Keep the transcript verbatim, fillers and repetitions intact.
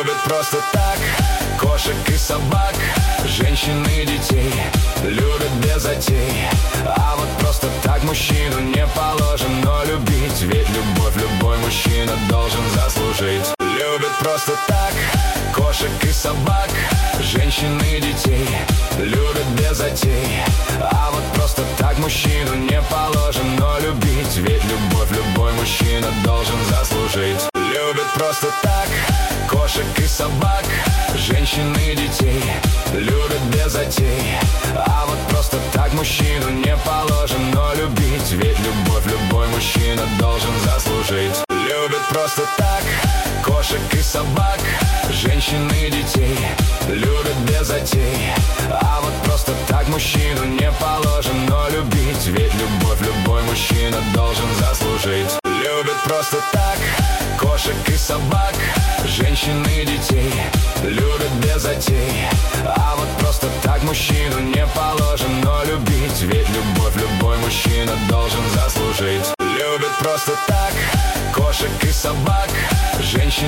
Любят просто так кошек и собак, женщин и детей. Любят без затей. А вот просто так мужчину не положено любить, ведь любовь любой мужчина должен заслужить. Любят просто так кошек и собак, женщин и детей. Любят без затей. А вот просто так мужчину не положено любить, ведь любовь любой мужчина должен заслужить. Любят просто так кошек и собак, женщин и детей. Любят без затей. А вот просто так мужчину не положено любить, ведь любовь любой мужчина должен заслужить. Любят просто так кошек и собак, женщин и детей. Любят без затей. А вот просто так мужчину не положено любить, ведь любовь любой мужчина должен заслужить. Любят просто так кошек и собак, женщин и детей. Любят без затей. А вот просто так мужчину не положено любить, ведь любовь любой мужчина должен заслужить. Любят просто так кошек и собак, женщин